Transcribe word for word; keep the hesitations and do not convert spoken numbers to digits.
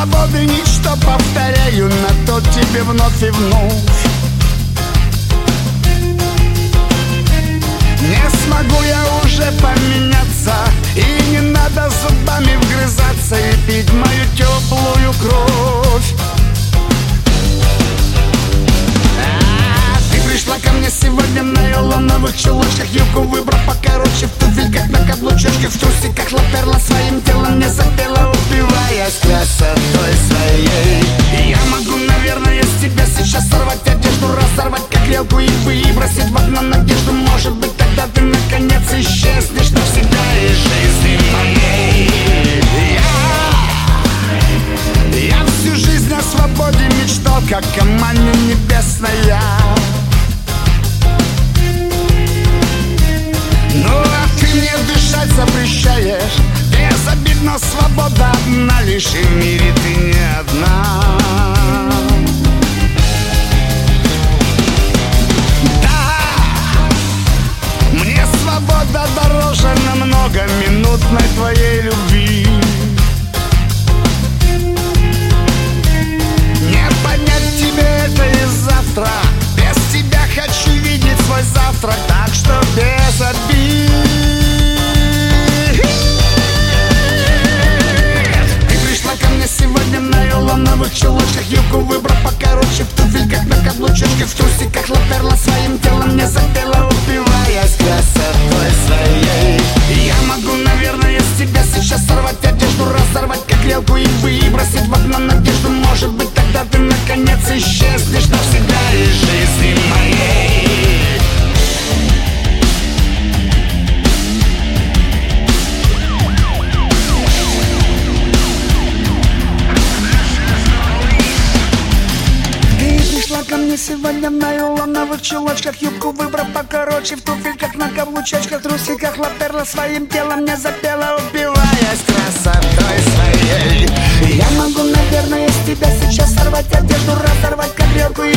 свободы ничто, повторяю, на то тебе вновь и вновь. Не смогу я уже поменяться, и не надо зубами вгрызаться и пить мою теплую кровь. А, ты пришла ко мне сегодня на нейлоновых чулочках, юбку выбрав покороче, в туфельках на каблучочках, в трусиках лаперла своим телом, мне запела, упиваясь красотой своей. И я могу, наверное, с тебя сейчас сорвать одежду, разорвать как грелку и выбросить в окно надежду. Может быть, тогда ты наконец исчезнешь навсегда из жизни моей. Я, я всю жизнь о свободе мечтал, как о манне небесная. Ну а ты мне дышать запрещаешь. Безобидно, свобода одна, лишь и в мире ты не одна. Свобода дороже намного минутной твоей любви. Не поднять тебе это и завтра. Без тебя хочу видеть свой завтрак, так что без обид. Ты пришла ко мне сегодня на нейлоновых чулочках, юбку выбрав покороче, в туфельках на каблучочках, в трусиках лаперла своим телом, мне запела, упиваясь красотой своей. Я могу, наверное, с тебя сейчас сорвать одежду, разорвать как грелку и выбросить в окно надежду. Может быть, тогда ты наконец исчезнешь навсегда из жизни моей. Ко мне сегодня на нейлоновых чулочках, юбку выбрав покороче, в туфельках на каблучочках, трусиках лаперла своим телом, мне запела, упиваясь красотой своей. Я могу, наверное, с тебя сейчас сорвать одежду, разорвать как грелку и